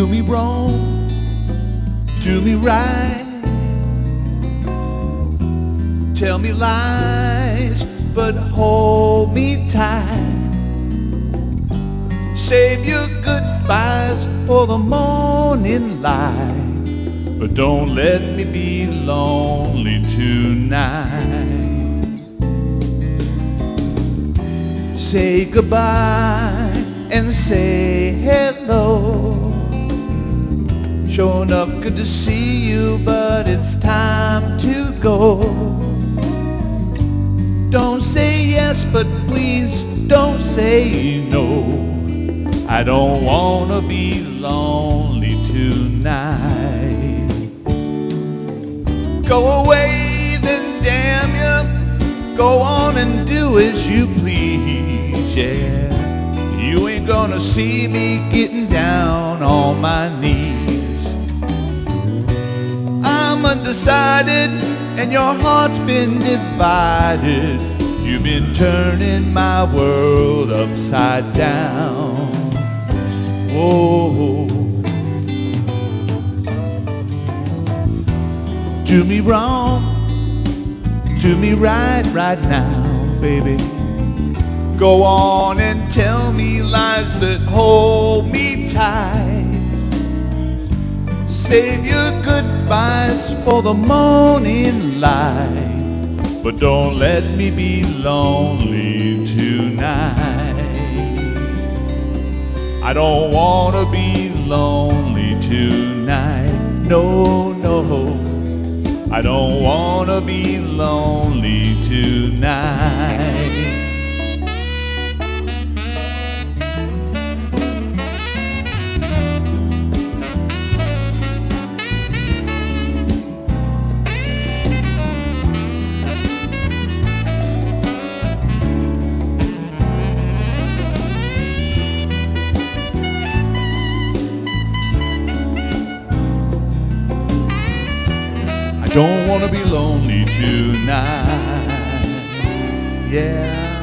Do me wrong, do me right, tell me lies, but hold me tight. Save your goodbyes for the morning light, but don't let me be lonely tonight. Say goodbye and say hello. Sure enough, good to see you, but it's time to go. Don't say yes, but please don't say no. I don't wanna be lonely tonight. Go away, then damn you. Go on and do as you please, yeah. You ain't gonna see me getting down on my knees. I'm undecided and your heart's been divided. You've been turning my world upside down. Whoa. Do me wrong, do me right now, baby. Go on and tell me lies, but hold me tight. Save your goodbyes for the morning light, but don't let me be lonely tonight. I don't wanna be lonely tonight. No, no, I don't wanna be lonely tonight. Don't wanna be lonely tonight, yeah.